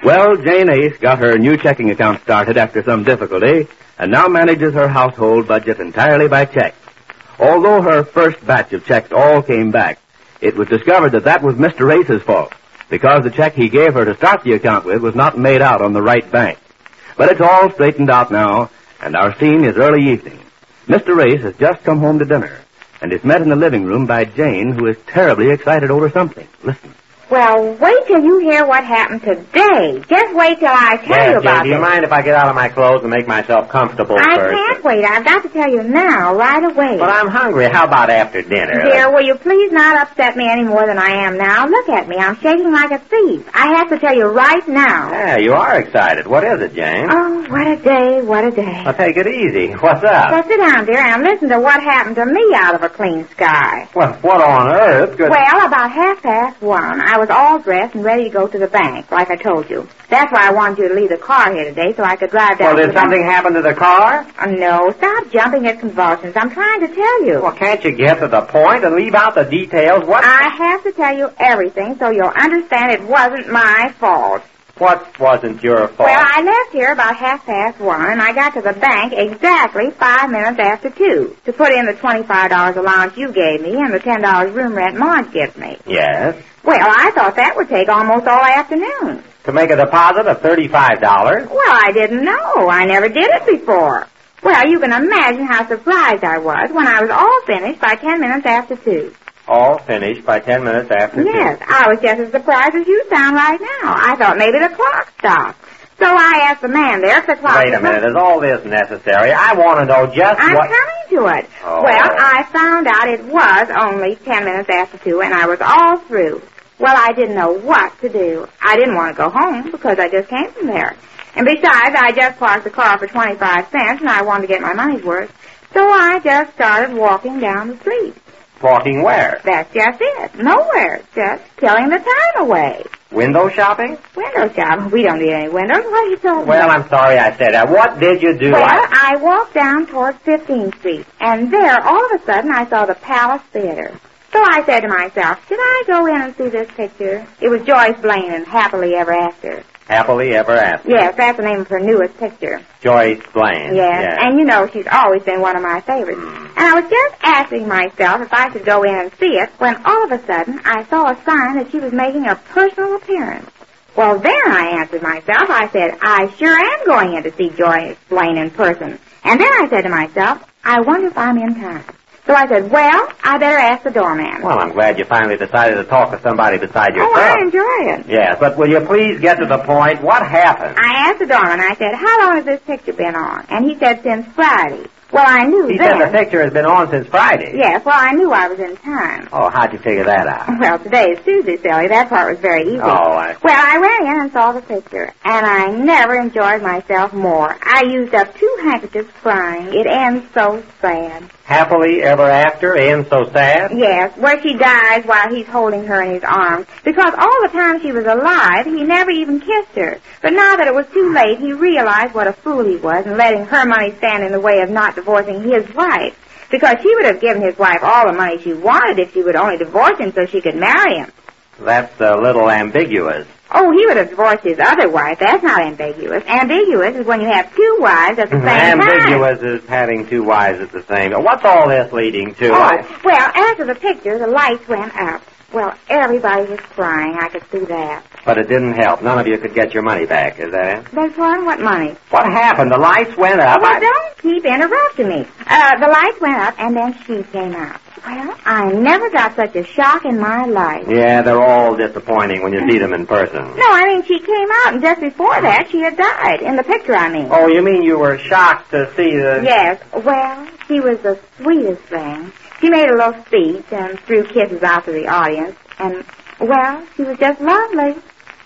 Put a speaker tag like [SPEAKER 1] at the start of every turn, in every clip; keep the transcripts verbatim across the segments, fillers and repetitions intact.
[SPEAKER 1] Well, Jane Ace got her new checking account started after some difficulty and now manages her household budget entirely by check. Although her first batch of checks all came back, it was discovered that that was Mister Ace's fault because the check he gave her to start the account with was not made out on the right bank. But it's all straightened out now, and our scene is early evening. Mister Ace has just come home to dinner and is met in the living room by Jane, who is terribly excited over something. Listen.
[SPEAKER 2] Well, wait till you hear what happened today. Just wait till I tell
[SPEAKER 3] yeah,
[SPEAKER 2] you about it.
[SPEAKER 3] Do you mind if I get out of my clothes and make myself comfortable
[SPEAKER 2] I
[SPEAKER 3] first?
[SPEAKER 2] I can't wait. I've got to tell you now, right away.
[SPEAKER 3] But I'm hungry. How about after dinner?
[SPEAKER 2] Dear, will you please not upset me any more than I am now? Look at me. I'm shaking like a thief. I have to tell you right now.
[SPEAKER 3] Yeah, you are excited. What is it, Jane?
[SPEAKER 2] Oh, what a day, what a day.
[SPEAKER 3] Well, take it easy. What's up?
[SPEAKER 2] Well, sit down, dear, and listen to what happened to me out of a clean sky.
[SPEAKER 3] Well, what on earth could...
[SPEAKER 2] Well, about half past one, I was all dressed and ready to go to the bank, like I told you. That's why I wanted you to leave the car here today so I could drive down
[SPEAKER 3] Well,
[SPEAKER 2] to
[SPEAKER 3] did
[SPEAKER 2] the
[SPEAKER 3] something
[SPEAKER 2] bank.
[SPEAKER 3] happen to the car?
[SPEAKER 2] Oh, no, stop jumping at convulsions. I'm trying to tell you.
[SPEAKER 3] Well, can't you get to the point and leave out the details? What...
[SPEAKER 2] I have to tell you everything so you'll understand it wasn't my fault.
[SPEAKER 3] What wasn't your fault?
[SPEAKER 2] Well, I left here about half past one, and I got to the bank exactly five minutes after two to put in the twenty-five dollars allowance you gave me and the ten dollars room rent Marge gives me.
[SPEAKER 3] Yes?
[SPEAKER 2] Well, I thought that would take almost all afternoon.
[SPEAKER 3] To make a deposit of thirty-five dollars?
[SPEAKER 2] Well, I didn't know. I never did it before. Well, you can imagine how surprised I was when I was all finished by ten minutes after two.
[SPEAKER 3] All finished by ten minutes after
[SPEAKER 2] Yes,
[SPEAKER 3] two.
[SPEAKER 2] I was just as surprised as you sound right now. I thought maybe the clock stopped. So I asked the man there if the clock...
[SPEAKER 3] Wait a minute. Is all this necessary? I want to know just
[SPEAKER 2] I'm
[SPEAKER 3] what...
[SPEAKER 2] coming to it.
[SPEAKER 3] Oh.
[SPEAKER 2] Well, I found out it was only ten minutes after two, and I was all through. Well, I didn't know what to do. I didn't want to go home because I just came from there. And besides, I just parked the car for twenty-five cents, and I wanted to get my money's worth. So I just started walking down the street.
[SPEAKER 3] Walking where?
[SPEAKER 2] That's just it. Nowhere. Just killing the time away.
[SPEAKER 3] Window shopping?
[SPEAKER 2] Window shopping? We don't need any windows. What are you talking
[SPEAKER 3] Well,
[SPEAKER 2] about?
[SPEAKER 3] I'm sorry I said that. What did you do?
[SPEAKER 2] Well,
[SPEAKER 3] I...
[SPEAKER 2] I walked down towards fifteenth Street, and there, all of a sudden, I saw the Palace Theater. So I said to myself, should I go in and see this picture? It was Joyce Blaine in Happily Ever After.
[SPEAKER 3] Happily Ever After.
[SPEAKER 2] Yes, that's the name of her newest picture.
[SPEAKER 3] Joyce Blaine.
[SPEAKER 2] Yes,
[SPEAKER 3] yes.
[SPEAKER 2] and you know she's always been one of my favorites.
[SPEAKER 3] Mm.
[SPEAKER 2] And I was just asking myself if I should go in and see it when all of a sudden I saw a sign that she was making a personal appearance. Well, then I answered myself. I said, I sure am going in to see Joyce Blaine in person. And then I said to myself, I wonder if I'm in time. So I said, well, I better ask the doorman.
[SPEAKER 3] Well, I'm glad you finally decided to talk to somebody beside yourself.
[SPEAKER 2] Oh, I enjoy it.
[SPEAKER 3] Yes, but will you please get to the point? What happened?
[SPEAKER 2] I asked the doorman, I said, how long has this picture been on? And he said, since Friday. Well, I knew
[SPEAKER 3] He
[SPEAKER 2] then.
[SPEAKER 3] said the picture has been on since Friday.
[SPEAKER 2] Yes, well, I knew I was in time.
[SPEAKER 3] Oh, how'd you figure that out?
[SPEAKER 2] Well, today is Tuesday, silly. That part was very easy.
[SPEAKER 3] Oh, I...
[SPEAKER 2] Well, I went in and saw the picture, and I never enjoyed myself more. I used up two handkerchiefs crying. It ends so sad.
[SPEAKER 3] Happily Ever After ends so sad?
[SPEAKER 2] Yes, where she dies while he's holding her in his arms. Because all the time she was alive, he never even kissed her. But now that it was too late, he realized what a fool he was in letting her money stand in the way of not divorcing his wife. Because she would have given his wife all the money she wanted if she would only divorce him so she could marry him.
[SPEAKER 3] That's a little ambiguous.
[SPEAKER 2] Oh, he would have divorced his other wife. That's not ambiguous. Ambiguous is when you have two wives at the same time.
[SPEAKER 3] Ambiguous is having two wives at the same time. What's all this leading to?
[SPEAKER 2] Oh,
[SPEAKER 3] I...
[SPEAKER 2] well, after the picture, the lights went up. Well, everybody was crying. I could see that.
[SPEAKER 3] But it didn't help. None of you could get your money back, is that it?
[SPEAKER 2] That's one? What money?
[SPEAKER 3] What happened? The lights went up.
[SPEAKER 2] Well,
[SPEAKER 3] I...
[SPEAKER 2] don't keep interrupting me. Uh, the lights went up, and then she came out. Well, I never got such a shock in my life.
[SPEAKER 3] Yeah, they're all disappointing when you see them in person.
[SPEAKER 2] No, I mean, she came out, and just before that, she had died. In the picture, I mean.
[SPEAKER 3] Oh, you mean you were shocked to see the...
[SPEAKER 2] Yes. Well, she was the sweetest thing. She made a little speech and threw kisses out to the audience. And, well, she was just lovely.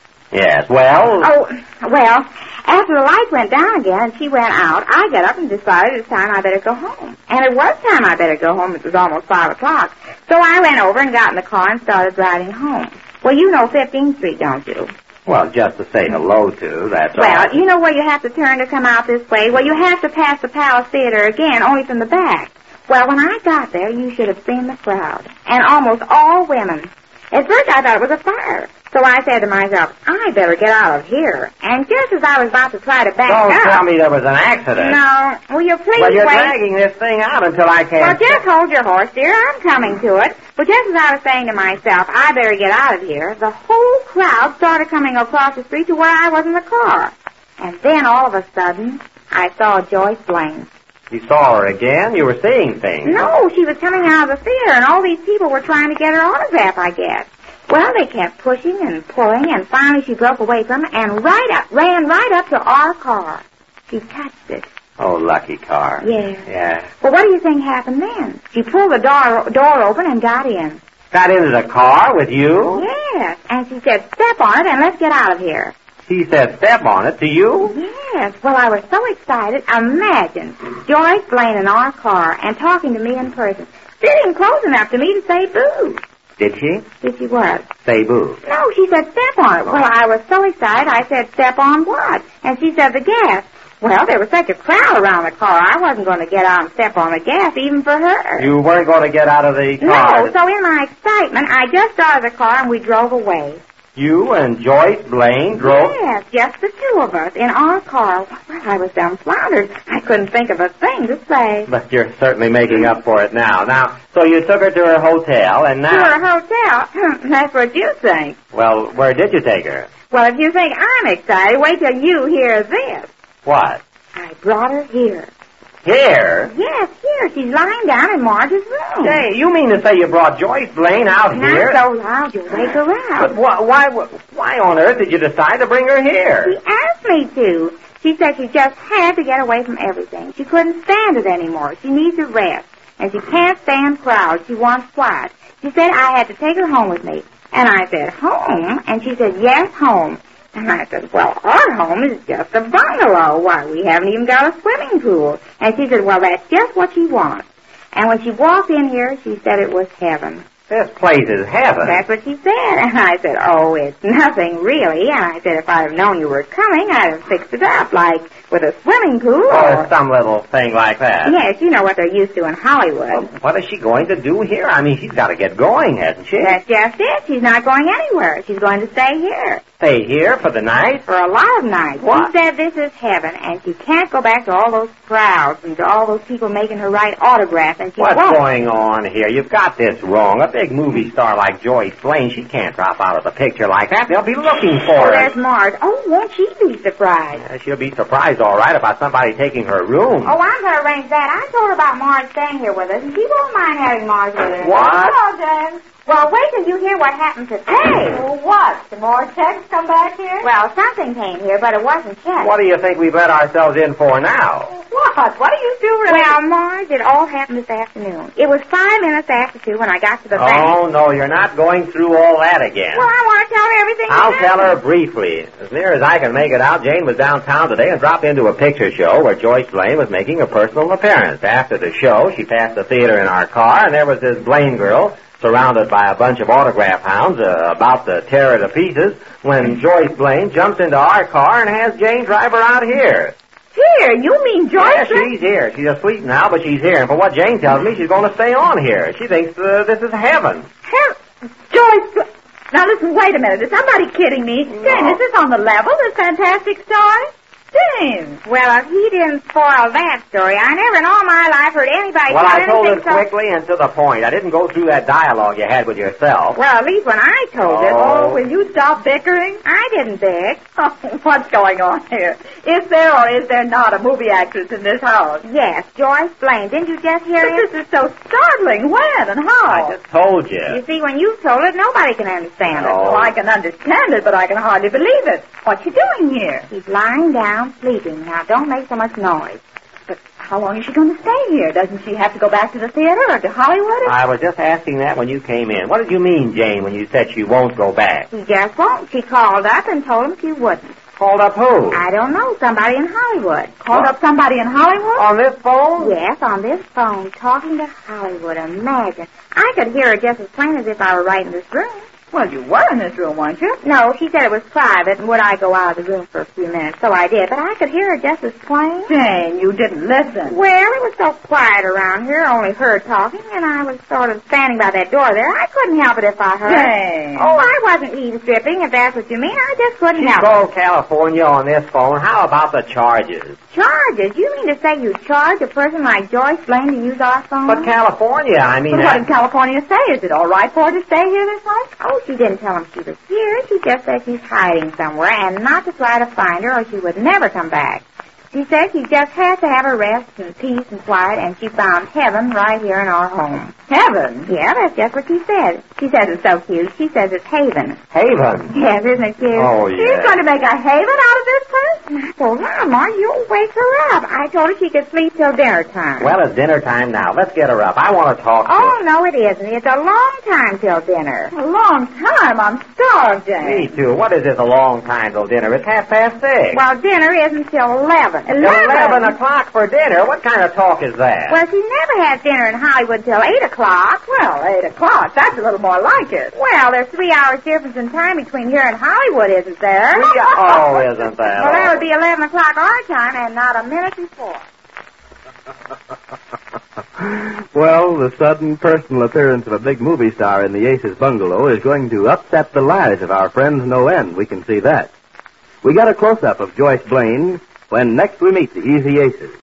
[SPEAKER 3] Yes, well...
[SPEAKER 2] Oh, well, after the lights went down again and she went out, I got up and decided it's time I better go home. And it was time I better go home. It was almost five o'clock. So I went over and got in the car and started driving home. Well, you know fifteenth Street, don't you?
[SPEAKER 3] Well, just to say hello to, that's all.
[SPEAKER 2] Well, you know where you have to turn to come out this way? Well, you have to pass the Palace Theater again, only from the back. Well, when I got there, you should have seen the crowd. And almost all women. At first, I thought it was a fire. So I said to myself, I better get out of here. And just as I was about to try to back
[SPEAKER 3] Don't
[SPEAKER 2] up...
[SPEAKER 3] tell me there was an accident.
[SPEAKER 2] No. Will you please
[SPEAKER 3] Well, you're
[SPEAKER 2] wait?
[SPEAKER 3] dragging this thing out until I can...
[SPEAKER 2] Well, just hold your horse, dear. I'm coming to it. But just as I was saying to myself, I better get out of here, the whole crowd started coming across the street to where I was in the car. And then, all of a sudden, I saw Joyce Blaine.
[SPEAKER 3] You saw her again? You were seeing things.
[SPEAKER 2] No, she was coming out of the theater, and all these people were trying to get her autograph, I guess. Well, they kept pushing and pulling, and finally she broke away from them and right up, ran right up to our car. She touched it.
[SPEAKER 3] Oh, lucky car.
[SPEAKER 2] Yeah.
[SPEAKER 3] Yeah.
[SPEAKER 2] Well, what do you think happened then? She pulled the door door open and got in.
[SPEAKER 3] Got into the car with you?
[SPEAKER 2] Yes, and she said, step on it and let's get out of here.
[SPEAKER 3] He said step on it to you?
[SPEAKER 2] Yes. Well, I was so excited. Imagine Joyce Blaine in our car and talking to me in person, sitting close enough to me to say boo.
[SPEAKER 3] Did she?
[SPEAKER 2] Did she what?
[SPEAKER 3] Say boo.
[SPEAKER 2] No, she said step on it. Well, I was so excited, I said step on what? And she said the gas. Well, there was such a crowd around the car, I wasn't going to get out and step on the gas even for her.
[SPEAKER 3] You weren't going to get out of the car?
[SPEAKER 2] No, so in my excitement, I just started the car and we drove away.
[SPEAKER 3] You and Joyce Blaine drove?
[SPEAKER 2] Yes, just the two of us in our car. Well, I was dumbfounded. I couldn't think of a thing to say.
[SPEAKER 3] But you're certainly making up for it now. Now, so you took her to her hotel, and now...
[SPEAKER 2] To her hotel? That's what you think.
[SPEAKER 3] Well, where did you take her?
[SPEAKER 2] Well, if you think I'm excited, wait till you hear this.
[SPEAKER 3] What?
[SPEAKER 2] I brought her here.
[SPEAKER 3] Here?
[SPEAKER 2] Yes, here. She's lying down in Marge's room.
[SPEAKER 3] Say, you mean to say you brought Joyce Blaine out
[SPEAKER 2] Not
[SPEAKER 3] here?
[SPEAKER 2] so loud, you'll wake her
[SPEAKER 3] But
[SPEAKER 2] up.
[SPEAKER 3] why, why, why on earth did you decide to bring her
[SPEAKER 2] She
[SPEAKER 3] here?
[SPEAKER 2] asked me to. She said she just had to get away from everything. She couldn't stand it anymore. She needs a rest. And she can't stand crowds. She wants quiet. She said I had to take her home with me. And I said, home? And she said, yes, home. And I said, well, our home is just a bungalow. Why, we haven't even got a swimming pool. And she said, well, that's just what she wants. And when she walked in here, she said it was heaven.
[SPEAKER 3] This place is heaven.
[SPEAKER 2] That's what she said. And I said, oh, it's nothing really. And I said, if I'd have known you were coming, I'd have fixed it up, like with a swimming pool.
[SPEAKER 3] Or some little thing like that.
[SPEAKER 2] Yes, you know what they're used to in Hollywood.
[SPEAKER 3] Well, what is she going to do here? I mean, she's got to get going, hasn't she?
[SPEAKER 2] That's just it. She's not going anywhere. She's going to stay here
[SPEAKER 3] Stay here for the night?
[SPEAKER 2] for a lot of nights.
[SPEAKER 3] What?
[SPEAKER 2] She said this is heaven, and she can't go back to all those crowds and to all those people making her write autographs, and she
[SPEAKER 3] What's
[SPEAKER 2] won't.
[SPEAKER 3] going on here? You've got this wrong. A big movie star like Joyce Blaine, she can't drop out of the picture like that. They'll be looking for
[SPEAKER 2] Oh,
[SPEAKER 3] her.
[SPEAKER 2] there's Marge. Oh, won't she be surprised?
[SPEAKER 3] Yeah, she'll be surprised, all right, about somebody taking her room.
[SPEAKER 2] Oh, I'm going to arrange that. I told her about Marge staying here with us, and she won't mind having Marge with her.
[SPEAKER 3] What?
[SPEAKER 2] Hello, James. Well, wait till you hear what happened today. Well, what? Some more checks come back here? Well, something came here, but it wasn't checks.
[SPEAKER 3] What do you think we've let ourselves in for now?
[SPEAKER 2] What? What are you doing? Well, Marge, it all happened this afternoon. It was five minutes after two when I got to the bank.
[SPEAKER 3] Oh, no, you're not going through all that again.
[SPEAKER 2] Well, I want to tell her everything.
[SPEAKER 3] I'll
[SPEAKER 2] that
[SPEAKER 3] tell her
[SPEAKER 2] happened.
[SPEAKER 3] briefly. As near as I can make it out, Jane was downtown today and dropped into a picture show where Joyce Blaine was making a personal appearance. After the show, she passed the theater in our car, and there was this Blaine girl surrounded by a bunch of autograph hounds uh, about to tear her to pieces when Joyce Blaine jumps into our car and has Jane drive her out here.
[SPEAKER 2] Here, you mean Joyce?
[SPEAKER 3] Yeah, she's here. She's asleep now, but she's here. And for what Jane tells me, she's going to stay on here. She thinks uh, this is heaven.
[SPEAKER 2] Hell, Joyce. Now listen, wait a minute. Is somebody kidding me?
[SPEAKER 3] No.
[SPEAKER 2] Jane, is this on the level? This fantastic story? James. Well, if he didn't spoil that story, I never in all my life heard anybody
[SPEAKER 3] Well,
[SPEAKER 2] tell
[SPEAKER 3] I told
[SPEAKER 2] anything
[SPEAKER 3] it quickly and to the point. I didn't go through that dialogue you had with yourself.
[SPEAKER 2] Well, at least when I told it.
[SPEAKER 3] Oh.
[SPEAKER 2] will you stop bickering? I didn't beg. Oh, what's going on here? Is there or is there not a movie actress in this house? Yes, Joyce Blaine. Didn't you just hear it? This is so startling. When and how?
[SPEAKER 3] I just told you.
[SPEAKER 2] You see, when you told it, nobody can understand it.
[SPEAKER 3] No.
[SPEAKER 2] Well, I can understand it, but I can hardly believe it. What's she doing here? She's lying down, sleeping. Now, don't make so much noise. But how long is she going to stay here? Doesn't she have to go back to the theater or to Hollywood?
[SPEAKER 3] I was just asking that when you came in. What did you mean, Jane, when you said she won't go back?
[SPEAKER 2] She just won't. She called up and told him she wouldn't.
[SPEAKER 3] Called up who?
[SPEAKER 2] I don't know. Somebody in Hollywood.
[SPEAKER 3] Called
[SPEAKER 2] up somebody in Hollywood?
[SPEAKER 3] On this phone?
[SPEAKER 2] Yes, on this phone, talking to Hollywood. Imagine. I could hear her just as plain as if I were right in this room.
[SPEAKER 4] Well, you were in this room, weren't you?
[SPEAKER 2] No, she said it was private, and would I go out of the room for a few minutes? So I did, but I could hear her just as plain.
[SPEAKER 4] Jane, you didn't listen.
[SPEAKER 2] Well, it was so quiet around here, only her talking, and I was sort of standing by that door there. I couldn't help it if I heard.
[SPEAKER 4] Jane.
[SPEAKER 2] Oh, I wasn't eavesdripping, if that's what you mean. I just couldn't
[SPEAKER 3] She
[SPEAKER 2] help
[SPEAKER 3] called California on this phone. How about the charges?
[SPEAKER 2] it. Charges? You mean to say you charge a person like Joyce Blaine to use our phone?
[SPEAKER 3] But California, I mean...
[SPEAKER 4] But what
[SPEAKER 3] I-
[SPEAKER 4] did California say? Is it all right for her to stay here this night?
[SPEAKER 2] Oh, she didn't tell him she was here. She just said she's hiding somewhere and not to try to find her or she would never come back. She said she just has to have her rest and peace and quiet, and she found heaven right here in our home.
[SPEAKER 4] Heaven?
[SPEAKER 2] Yeah, that's just what she said. She says it's so cute. She says it's haven.
[SPEAKER 3] Haven.
[SPEAKER 2] Yes, isn't it cute?
[SPEAKER 3] Oh,
[SPEAKER 4] She's
[SPEAKER 3] yeah.
[SPEAKER 4] going to make a haven out of this place?
[SPEAKER 2] Well, Mama, you'll wake her up. I told her she could sleep till dinner time.
[SPEAKER 3] Well, it's dinner time now. Let's get her up. I want to talk to
[SPEAKER 2] Oh,
[SPEAKER 3] her.
[SPEAKER 2] no, it isn't. It's a long time till dinner.
[SPEAKER 4] A long time. I'm starved, Jane.
[SPEAKER 3] Me too. What is this a long time till dinner? It's half past six.
[SPEAKER 2] Well, dinner isn't till eleven.
[SPEAKER 3] Eleven o'clock for dinner? What kind of talk is that?
[SPEAKER 2] Well, she never has dinner in Hollywood till eight o'clock.
[SPEAKER 4] Well, eight o'clock. That's a little more like it.
[SPEAKER 2] Well, there's three hours difference in time between here and Hollywood, isn't there?
[SPEAKER 3] Three- oh, isn't that
[SPEAKER 2] Well, that
[SPEAKER 3] all?
[SPEAKER 2] would be eleven o'clock our time and not a minute before.
[SPEAKER 1] Well, the sudden personal appearance of a big movie star in the Aces bungalow is going to upset the lives of our friends no end. We can see that. We got a close-up of Joyce Blaine when next we meet the Easy Aces.